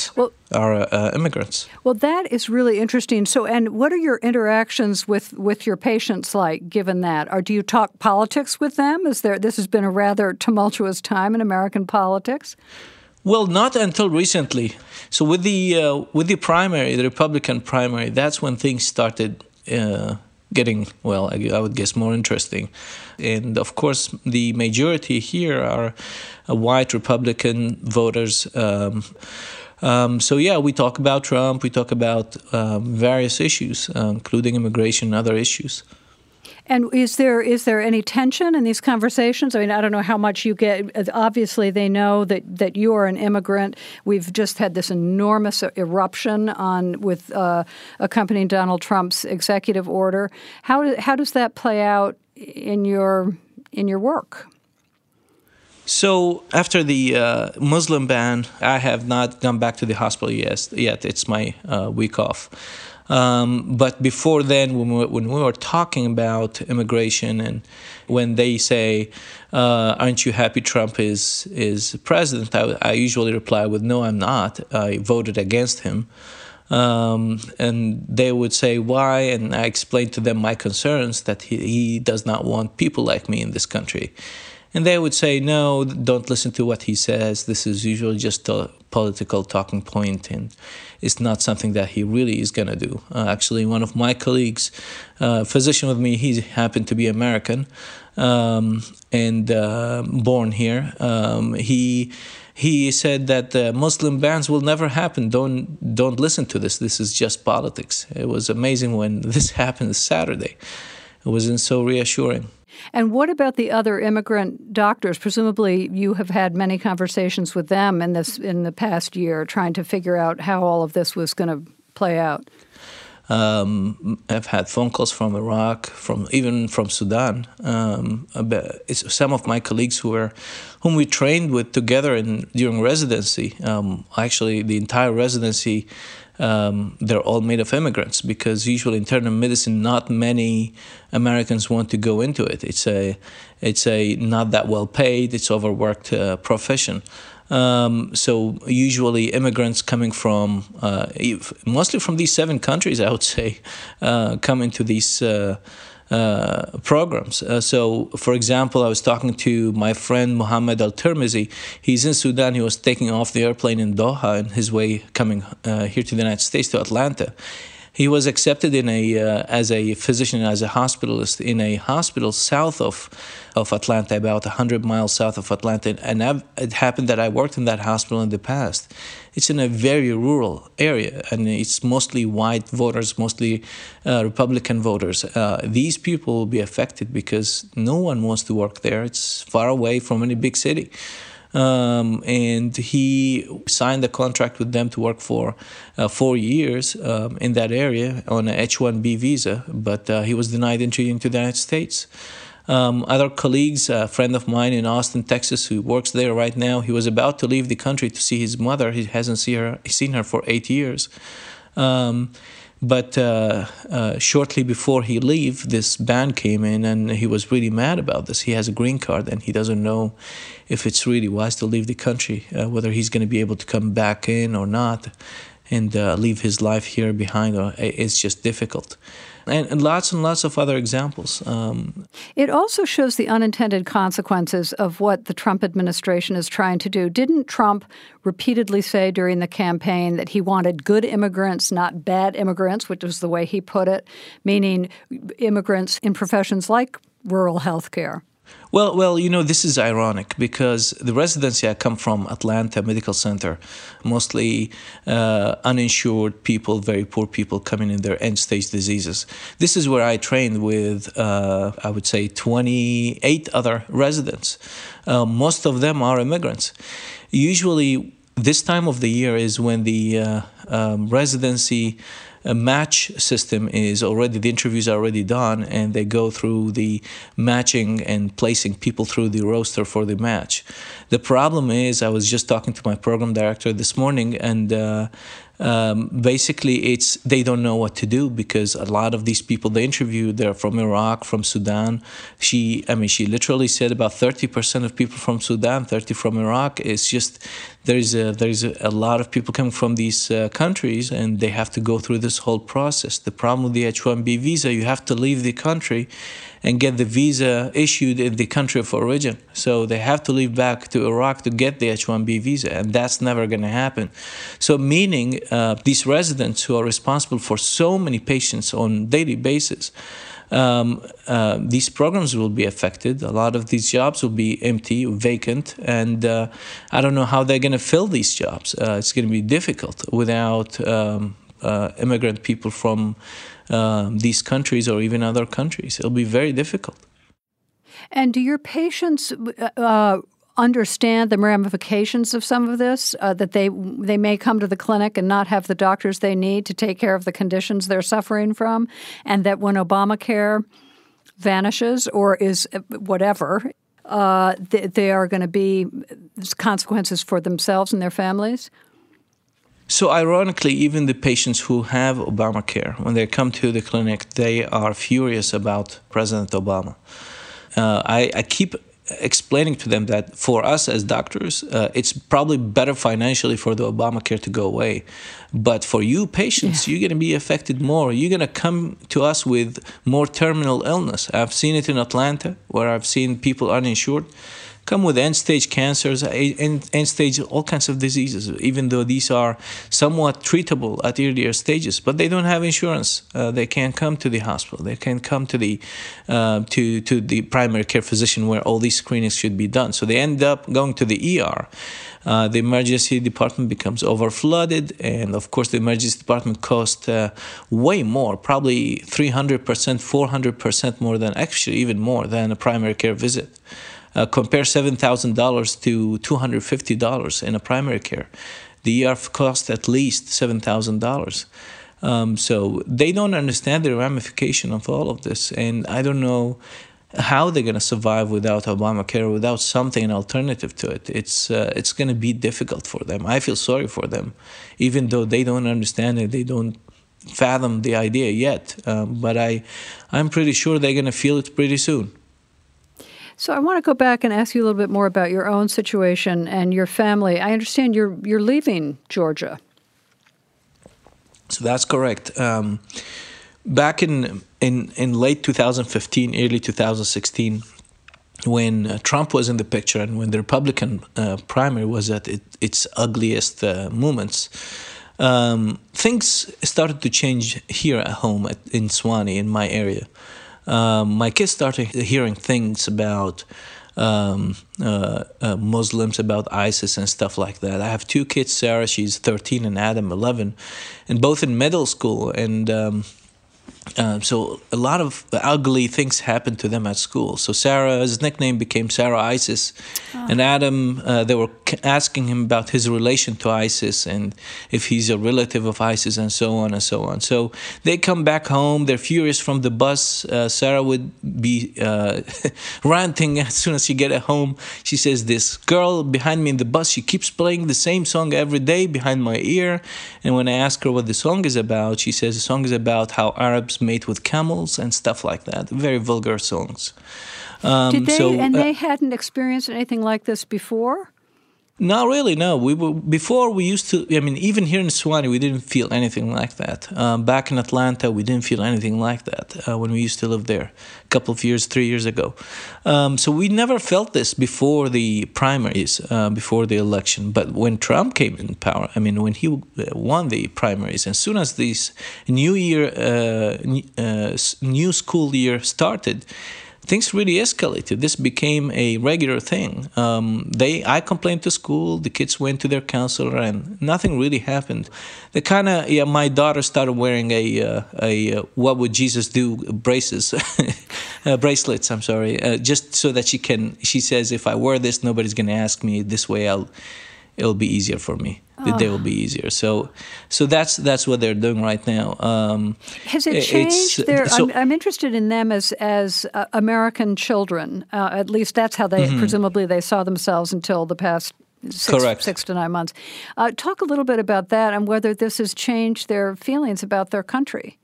are uh, immigrants. Well, that is really interesting. So, and what are your interactions with, with your patients like, given that? Or do you talk politics with them? Is there? This has been a rather tumultuous time in American politics. Well, not until recently. So with the uh, with the primary, the Republican primary, that's when things started uh, getting, well, I, I would guess more interesting. And of course, the majority here are uh, white Republican voters. Um, um, so yeah, we talk about Trump, we talk about um, various issues, uh, including immigration and other issues. And is there is there any tension in these conversations? I mean, I don't know how much you get. Obviously, they know that, that you are an immigrant. We've just had this enormous eruption on with uh, accompanying Donald Trump's executive order. How how does that play out in your in your work? So after the uh, Muslim ban, I have not gone back to the hospital yet. Yet it's my uh, week off. Um, but before then, when we, were, when we were talking about immigration, and when they say, uh, "Aren't you happy Trump is is president?" I, I usually reply with, "No, I'm not. I voted against him." Um, and they would say, "Why?" And I explained to them my concerns that he, he does not want people like me in this country. And they would say, "No, don't listen to what he says. This is usually just a political talking point, and it's not something that he really is going to do." Uh, actually, one of my colleagues, a uh, physician with me, he happened to be American um, and uh, born here. Um, he he said that uh, Muslim bans will never happen. Don't don't listen to this. This is just politics. It was amazing when this happened Saturday. It wasn't so reassuring. And what about the other immigrant doctors? Presumably you have had many conversations with them in this in the past year, trying to figure out how all of this was going to play out. Um, I've had phone calls from Iraq, from even from Sudan. Um, it's some of my colleagues who were, whom we trained with together in, during residency. Um, actually, the entire residency, um, they're all made of immigrants, because usually internal medicine, not many Americans want to go into it. It's a, it's a not that well paid, it's overworked uh, profession. Um, so usually immigrants coming from, uh, mostly from these seven countries, I would say, uh, come into these uh, uh, programs. Uh, so, for example, I was talking to my friend Mohammed Al-Tirmizi. He's in Sudan. He was taking off the airplane in Doha on his way coming uh, here to the United States, to Atlanta. He was accepted in a uh, as a physician, as a hospitalist in a hospital south of of Atlanta, about one hundred miles south of Atlanta. And I've, it happened that I worked in that hospital in the past. It's in a very rural area, and it's mostly white voters, mostly uh, Republican voters. Uh, these people will be affected because no one wants to work there. It's far away from any big city. Um, and he signed a contract with them to work for uh, four years um, in that area on an H one B visa, but uh, he was denied entry into the United States. Um, other colleagues, a friend of mine in Austin, Texas, who works there right now, he was about to leave the country to see his mother. He hasn't see her, seen her for eight years. Um, But uh, uh, shortly before he left, this ban came in, and he was really mad about this. He has a green card, and he doesn't know if it's really wise to leave the country, uh, whether he's going to be able to come back in or not, and uh, leave his life here behind. Or it's just difficult. And, and lots and lots of other examples. Um, it also shows the unintended consequences of what the Trump administration is trying to do. Didn't Trump repeatedly say during the campaign that he wanted good immigrants, not bad immigrants, which was the way he put it, meaning immigrants in professions like rural health care? Well, well, you know, this is ironic because the residency, I come from Atlanta Medical Center, mostly uh, uninsured people, very poor people coming in their end-stage diseases. This is where I trained with, uh, I would say, twenty-eight other residents. Uh, most of them are immigrants. Usually, this time of the year is when the uh, um, residency a match system is already, the interviews are already done, and they go through the matching and placing people through the roster for the match. The problem is, I was just talking to my program director this morning, and uh, um, basically it's they don't know what to do, because a lot of these people they interviewed, they're from Iraq, from Sudan. She, I mean, she literally said about thirty percent of people from Sudan, thirty from Iraq. It's just there's a, there's a, a lot of people coming from these uh, countries, and they have to go through this whole process. The problem with the H one B visa, you have to leave the country and get the visa issued in the country of origin. So they have to leave back to Iraq to get the H one B visa, and that's never going to happen. So meaning uh, these residents who are responsible for so many patients on a daily basis, um, uh, these programs will be affected. A lot of these jobs will be empty, vacant, and uh, I don't know how they're going to fill these jobs. Uh, it's going to be difficult without um, uh, immigrant people from Uh, these countries or even other countries. It'll be very difficult. And do your patients uh, understand the ramifications of some of this, uh, that they they may come to the clinic and not have the doctors they need to take care of the conditions they're suffering from, and that when Obamacare vanishes or is whatever, uh, th- there are going to be consequences for themselves and their families? So ironically, even the patients who have Obamacare, when they come to the clinic, they are furious about President Obama. Uh, I, I keep explaining to them that for us as doctors, uh, it's probably better financially for the Obamacare to go away. But for you patients, yeah. you're going to be affected more. You're going to come to us with more terminal illness. I've seen it in Atlanta, where I've seen people uninsured come with end-stage cancers, end-stage all kinds of diseases, even though these are somewhat treatable at earlier stages. But they don't have insurance. Uh, they can't come to the hospital. They can't come to the uh, to to the primary care physician where all these screenings should be done. So they end up going to the E R. Uh, the emergency department becomes overflooded, and of course the emergency department costs uh, way more, probably three hundred percent, four hundred percent more than, actually even more than a primary care visit. Uh, compare seven thousand dollars to two hundred fifty dollars in a primary care. The E R costs at least seven thousand dollars. Um, so they don't understand the ramification of all of this, and I don't know how they're going to survive without Obamacare, without something, an alternative to it. It's uh, it's going to be difficult for them. I feel sorry for them, even though they don't understand it. They don't fathom the idea yet. Um, but I, I'm pretty sure they're going to feel it pretty soon. So I want to go back and ask you a little bit more about your own situation and your family. I understand you're you're leaving Georgia. So that's correct. Um, back in, in in late two thousand fifteen, early two thousand sixteen, when uh, Trump was in the picture and when the Republican uh, primary was at it, its ugliest uh, moments, um, things started to change here at home at, in Suwannee, in my area. Um, my kids started hearing things about um, uh, uh, Muslims, about ISIS and stuff like that. I have two kids, Sarah, she's thirteen, and Adam, eleven, and both in middle school. And um, uh, so a lot of ugly things happened to them at school. So Sarah's nickname became Sarah ISIS. Oh. And Adam, uh, they were asking him about his relation to ISIS and if he's a relative of ISIS and so on and so on. So they come back home. They're furious from the bus. Uh, Sarah would be uh, ranting as soon as she get at home. She says, this girl behind me in the bus, she keeps playing the same song every day behind my ear. And when I ask her what the song is about, she says the song is about how Arabs mate with camels and stuff like that. Very vulgar songs. Um, Did they, so, and uh, they hadn't experienced anything like this before? No, really, no. We were, before we used to, I mean, even here in Suwannee, we didn't feel anything like that. Um, back in Atlanta, we didn't feel anything like that uh, when we used to live there a couple of years, three years ago. Um, so we never felt this before the primaries, uh, before the election. But when Trump came in power, I mean, when he won the primaries, as soon as this new year, uh, uh, new school year started, things really escalated. This became a regular thing. Um, they, I complained to school. The kids went to their counselor, and nothing really happened. They kind of, yeah. My daughter started wearing a uh, a uh, "What Would Jesus Do" braces, uh, bracelets. I'm sorry, uh, just so that she can. She says, if I wear this, nobody's going to ask me. This way, I'll. It'll be easier for me. The oh. day will be easier. So, so that's that's what they're doing right now. Um, Has it changed? Their, so, I'm, I'm interested in them as as uh, American children. Uh, at least that's how they mm-hmm. presumably they saw themselves until the past six, six to nine months. Uh, talk a little bit about that and whether this has changed their feelings about their country.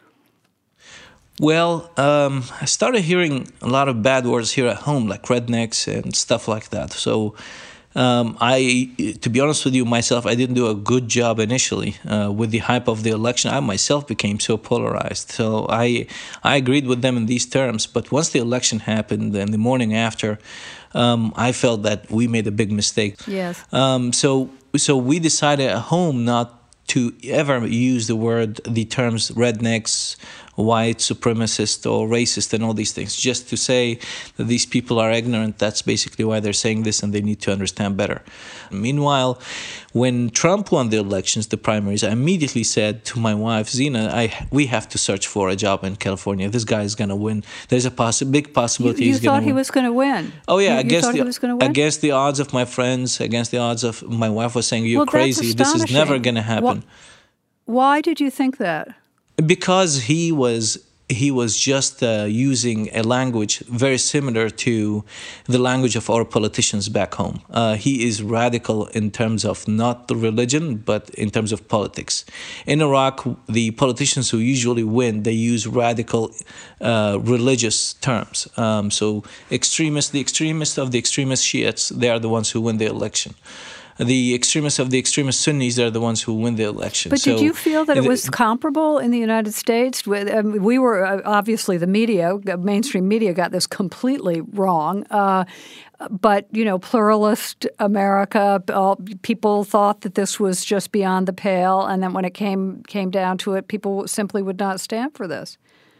Well, um, I started hearing a lot of bad words here at home, like rednecks and stuff like that. So. Um, I, to be honest with you, myself, I didn't do a good job initially uh, with the hype of the election. I myself became so polarized. So I, I agreed with them in these terms. But once the election happened, and the morning after, um, I felt that we made a big mistake. Yes. Um, so, so we decided at home not to ever use the word, the terms rednecks, white supremacist or racist and all these things, just to say that these people are ignorant. That's basically why they're saying this, and they need to understand better. Meanwhile, when Trump won the elections, the primaries, I immediately said to my wife, Zina, I, we have to search for a job in California. This guy is going to win. There's a possi- big possibility you, you he's going to win. You thought he was going to win? Oh, yeah. You, against, you thought the, he was going to win? Against the odds of my friends, against the odds of my wife was saying, you're well, crazy. This is never going to happen. Why, why did you think that? Because he was he was just uh, using a language very similar to the language of our politicians back home. Uh, he is radical in terms of not the religion, but in terms of politics. In Iraq, the politicians who usually win, they use radical uh, religious terms. Um, so extremists, the extremists of the extremist Shiites, they are the ones who win the election. The extremists of the extremist Sunnis are the ones who win the election. But so, did you feel that it was comparable in the United States? We were, obviously, the media, mainstream media got this completely wrong. Uh, but, you know, pluralist America, all, people thought that this was just beyond the pale. And then when it came came down to it, people simply would not stand for this.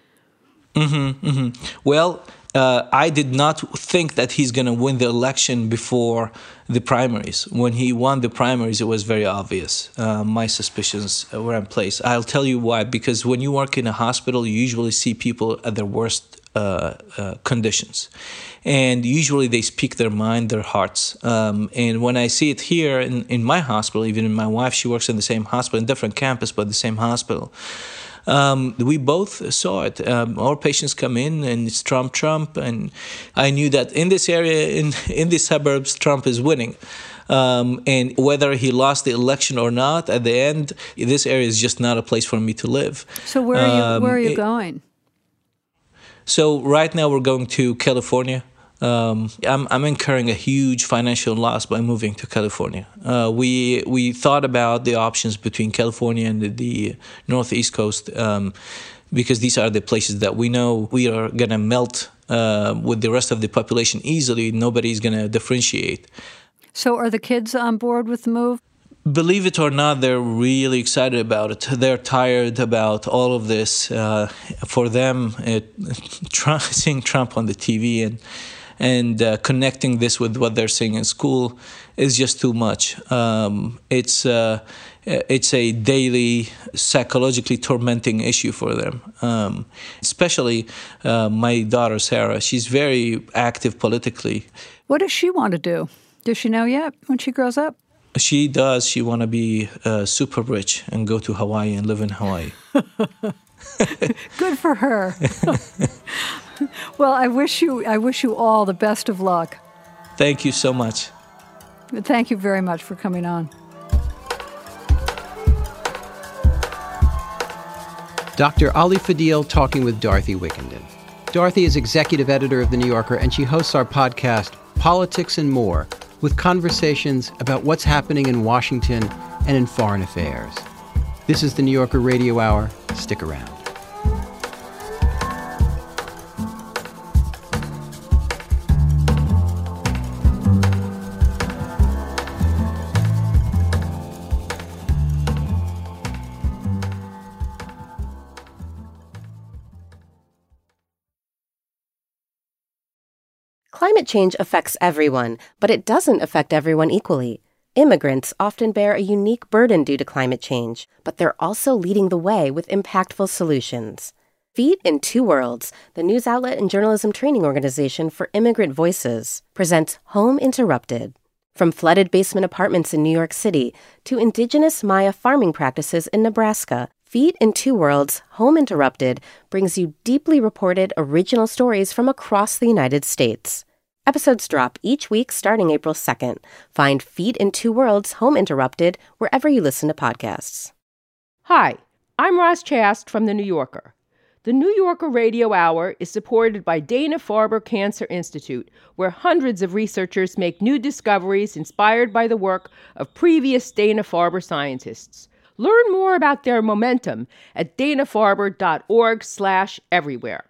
Mm-hmm, mm-hmm. Well, uh, I did not think that he's going to win the election before the primaries. When he won the primaries, it was very obvious. Uh, my suspicions were in place. I'll tell you why. Because when you work in a hospital, you usually see people at their worst uh, uh, conditions. And usually they speak their mind, their hearts. Um, and when I see it here in, in my hospital, even in my wife, she works in the same hospital, in different campus, but the same hospital. Um, we both saw it. Um, our patients come in and it's Trump, Trump. And I knew that in this area, in, in the suburbs, Trump is winning. Um, and whether he lost the election or not, at the end, this area is just not a place for me to live. So where are you, um, where are you it, going? So right now we're going to California. Um, I'm, I'm incurring a huge financial loss by moving to California. Uh, we we thought about the options between California and the, the Northeast Coast um, because these are the places that we know we are going to melt uh, with the rest of the population easily. Nobody's going to differentiate. So are the kids on board with the move? Believe it or not, they're really excited about it. They're tired about all of this. Uh, for them, it, Trump, seeing Trump on the T V and and uh, connecting this with what they're seeing in school is just too much. Um, it's uh, it's a daily psychologically tormenting issue for them. Um, especially uh, my daughter Sarah. She's very active politically. What does she want to do? Does she know yet when she grows up? She does. She want to be uh, super rich and go to Hawaii and live in Hawaii. Good for her. Well, I wish you I wish you all the best of luck. Thank you so much. Thank you very much for coming on. Doctor Ali Fadil talking with Dorothy Wickenden. Dorothy is executive editor of The New Yorker, and she hosts our podcast, Politics and More, with conversations about what's happening in Washington and in foreign affairs. This is The New Yorker Radio Hour. Stick around. Climate change affects everyone, but it doesn't affect everyone equally. Immigrants often bear a unique burden due to climate change, but they're also leading the way with impactful solutions. Feet in Two Worlds, the news outlet and journalism training organization for immigrant voices, presents Home Interrupted. From flooded basement apartments in New York City to indigenous Maya farming practices in Nebraska, Feet in Two Worlds, Home Interrupted brings you deeply reported original stories from across the United States. Episodes drop each week starting April second. Find Feet in Two Worlds, Home Interrupted wherever you listen to podcasts. Hi, I'm Roz Chast from The New Yorker. The New Yorker Radio Hour is supported by Dana-Farber Cancer Institute, where hundreds of researchers make new discoveries inspired by the work of previous Dana-Farber scientists. Learn more about their momentum at dana-farber.org slash everywhere.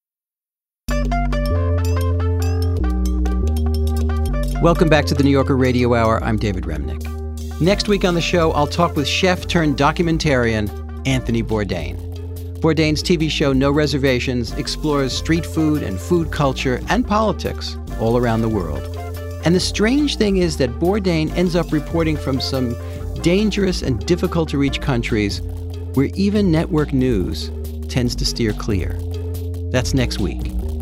Welcome back to the New Yorker Radio Hour. I'm David Remnick. Next week on the show, I'll talk with chef turned documentarian Anthony Bourdain. Bourdain's T V show No Reservations explores street food and food culture and politics all around the world. And the strange thing is that Bourdain ends up reporting from some dangerous and difficult to reach countries where even network news tends to steer clear. That's next week.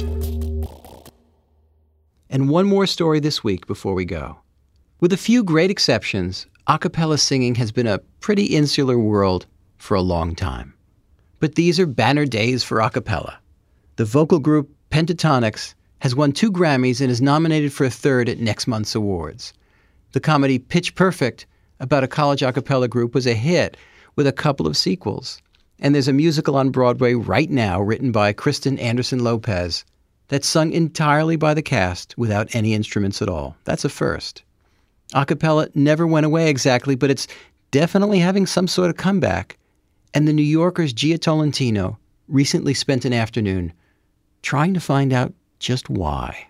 And one more story this week before we go. With a few great exceptions, a cappella singing has been a pretty insular world for a long time. But these are banner days for a cappella. The vocal group Pentatonix has won two Grammys and is nominated for a third at next month's awards. The comedy Pitch Perfect, about a college a cappella group, was a hit with a couple of sequels. And there's a musical on Broadway right now written by Kristen Anderson Lopez that's sung entirely by the cast without any instruments at all. That's a first. A cappella never went away exactly, but it's definitely having some sort of comeback. And the New Yorker's Gia Tolentino recently spent an afternoon trying to find out just why.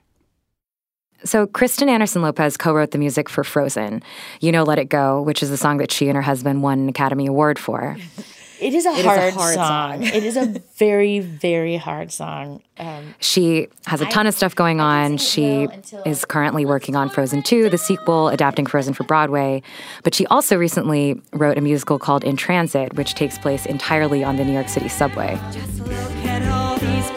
So Kristen Anderson Lopez co-wrote the music for Frozen. You Know Let It Go, which is the song that she and her husband won an Academy Award for. It is a, It hard, is a hard song. song. It is a very, very hard song. Um, She has a ton of stuff going on. She is currently working on Frozen two, the sequel, adapting Frozen for Broadway. But she also recently wrote a musical called In Transit, which takes place entirely on the New York City subway. Just look at all these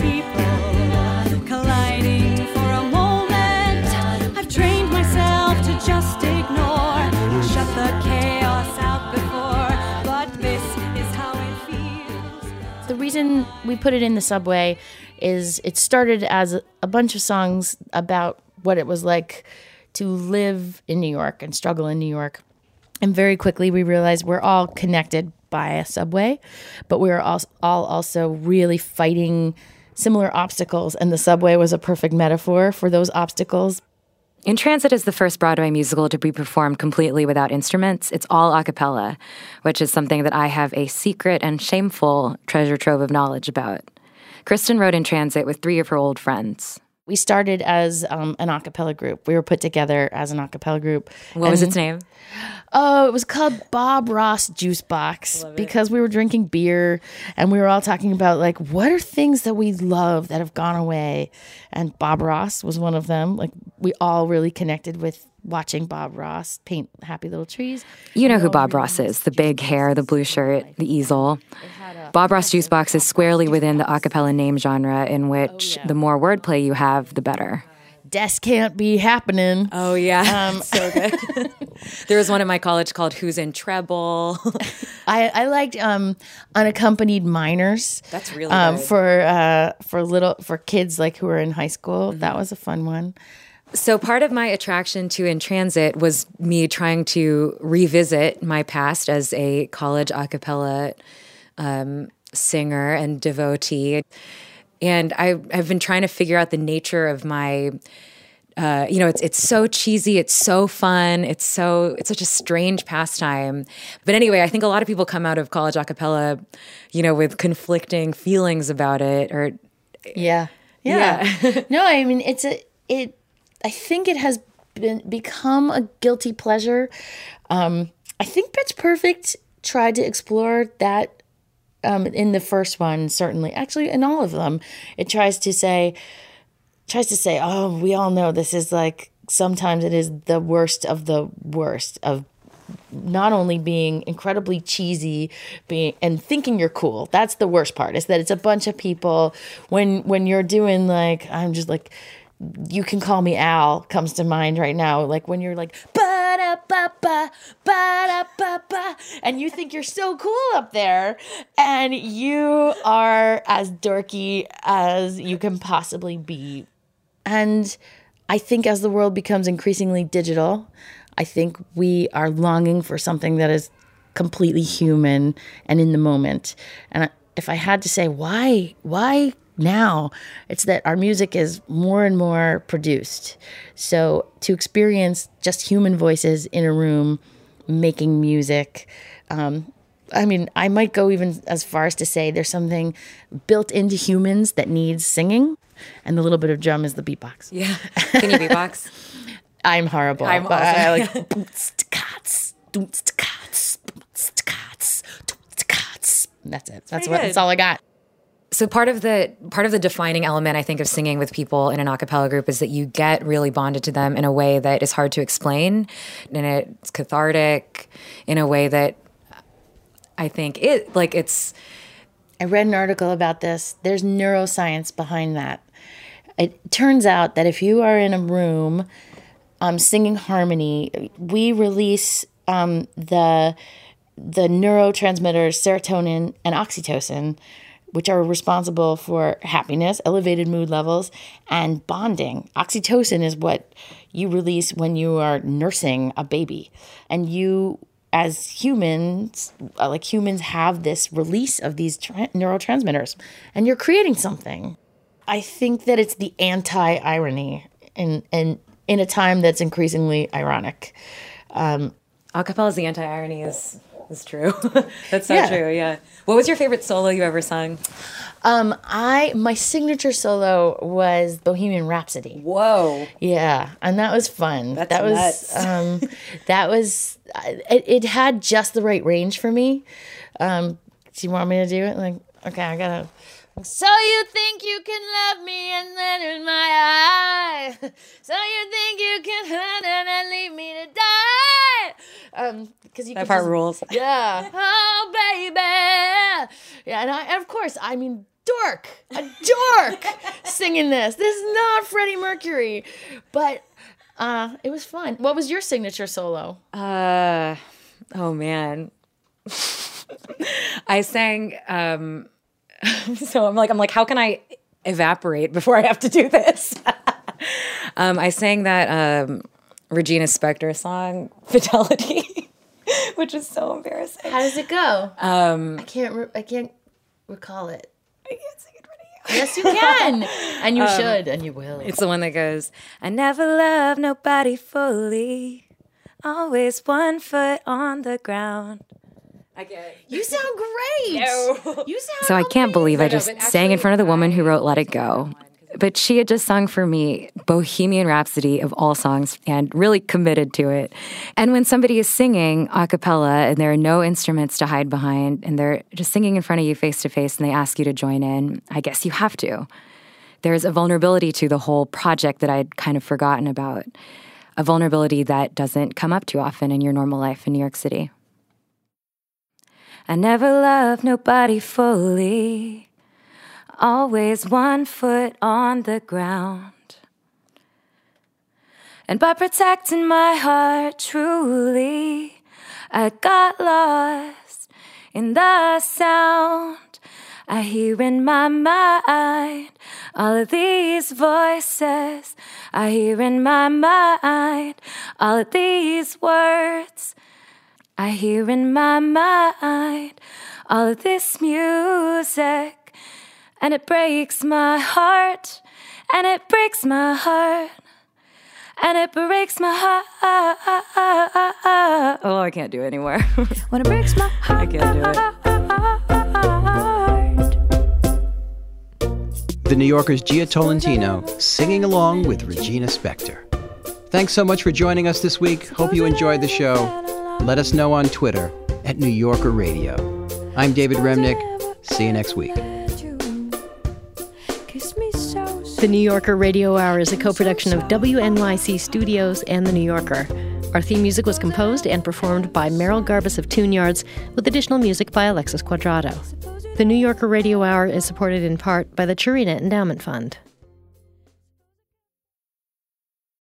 people colliding for a moment. I've trained myself to just ignore, shut the chaos out before, but this is how it feels. the reason we put it in the subway is it started as a, a bunch of songs about what it was like to live in New York and struggle in New York. And very quickly we realized we're all connected by a subway, but we were all, all also really fighting similar obstacles, and the subway was a perfect metaphor for those obstacles. In Transit is the first Broadway musical to be performed completely without instruments. It's all a cappella, which is something that I have a secret and shameful treasure trove of knowledge about. Kristen wrote In Transit with three of her old friends. We started as um, an a cappella group. We were put together as an a cappella group. What was its name? Oh, it was called Bob Ross Juice Box because we were drinking beer and we were all talking about, like, what are things that we love that have gone away? And Bob Ross was one of them. Like, we all really connected with watching Bob Ross paint happy little trees. You know who Bob Ross is, the big hair, the blue shirt, the easel. Bob Ross Juice Box is squarely within the a cappella name genre, in which the more wordplay you have, the better. Des Can't Be Happening. Oh, yeah. Um, so good. There was one at my college called Who's in Treble. I, I liked um, Unaccompanied Minors. That's really um, good. For, uh, for, little, for kids like who are in high school. Mm-hmm. That was a fun one. So part of my attraction to In Transit was me trying to revisit my past as a college a cappella um, singer and devotee. And I, I've been trying to figure out the nature of my, uh, you know, it's it's so cheesy, it's so fun, it's so it's such a strange pastime. But anyway, I think a lot of people come out of college a cappella, you know, with conflicting feelings about it. Or yeah, yeah. yeah. No, I mean it's a it. I think it has been become a guilty pleasure. Um, I think Pitch Perfect tried to explore that. Um, in the first one, certainly, actually, in all of them, it tries to say, tries to say, oh, we all know this is like, sometimes it is the worst of the worst of not only being incredibly cheesy, being and thinking you're cool. That's the worst part, is that it's a bunch of people when when you're doing like, I'm just like, You Can Call Me Al comes to mind right now. Like when you're like, ba-da-ba-ba, ba-da-ba-ba, and you think you're so cool up there, and you are as dorky as you can possibly be. And I think as the world becomes increasingly digital, I think we are longing for something that is completely human and in the moment. And I, if I had to say why, why now, it's that our music is more and more produced. So to experience just human voices in a room making music, um, I mean, I might go even as far as to say there's something built into humans that needs singing, and the little bit of drum is the beatbox. Yeah. Can you beatbox? I'm horrible. I'm but awesome. I like boom-ts-ta-cats, doom-ts-ta-cats, boom-ts-ta-cats, doom-ts-ta-cats. That's it. That's pretty what. good. That's all I got. So part of the part of the defining element, I think, of singing with people in an a cappella group is that you get really bonded to them in a way that is hard to explain, and it's cathartic in a way that I think it like it's. I read an article about this. There's neuroscience behind that. It turns out that if you are in a room um, singing harmony, we release um, the the neurotransmitters serotonin and oxytocin, which are responsible for happiness, elevated mood levels, and bonding. Oxytocin is what you release when you are nursing a baby. And you, as humans, like humans have this release of these tra- neurotransmitters, and you're creating something. I think that it's the anti-irony in, in, in a time that's increasingly ironic. Um, a cappella is the anti-irony is... That's true. That's so Yeah. true, yeah. What was your favorite solo you ever sung? Um, I my signature solo was Bohemian Rhapsody. Whoa. Yeah, and that was fun. That's that was nuts. um, that was it, it had just the right range for me. Um, do you want me to do it? Like, okay, I gotta. So you think you can love me and then in my eye. So you think you can hurt and then leave me to die. Um, because you That can part just- rules. Yeah. Oh baby. Yeah, and I, of course, I mean, dork, a dork, singing this. This is not Freddie Mercury, but uh, it was fun. What was your signature solo? Uh, oh man. I sang. Um, so I'm like, I'm like, how can I evaporate before I have to do this? um, I sang that um, Regina Spektor song, Fidelity, which is so embarrassing. How does it go? Um, I can't. Re- I can't recall it. I can't sing it for you. Yes, you can, and you Um, should, and you will. It's the one that goes, I never loved nobody fully, always one foot on the ground. I get it. You sound great. No. You sound. So I can't believe I No, no, just but sang in front of the woman who wrote Let It Go. But she had just sung for me Bohemian Rhapsody of all songs and really committed to it. And when somebody is singing a cappella and there are no instruments to hide behind and they're just singing in front of you face to face and they ask you to join in, I guess you have to. There's a vulnerability to the whole project that I'd kind of forgotten about, a vulnerability that doesn't come up too often in your normal life in New York City. I never loved nobody fully, always one foot on the ground. And by protecting my heart truly, I got lost in the sound I hear in my mind. All of these voices I hear in my mind. All of these words I hear in my mind. All of this music, and it breaks my heart, and it breaks my heart, and it breaks my heart. Oh, I can't do it anymore. When it breaks my heart, I can't do it. The New Yorker's Gia Tolentino singing along with Regina Spektor. Thanks so much for joining us this week. Hope you enjoyed the show. Let us know on Twitter at New Yorker Radio. I'm David Remnick. See you next week. The New Yorker Radio Hour is a co-production of W N Y C Studios and The New Yorker. Our theme music was composed and performed by Merrill Garbus of Tune Yards, with additional music by Alexis Quadrado. The New Yorker Radio Hour is supported in part by the Churina Endowment Fund.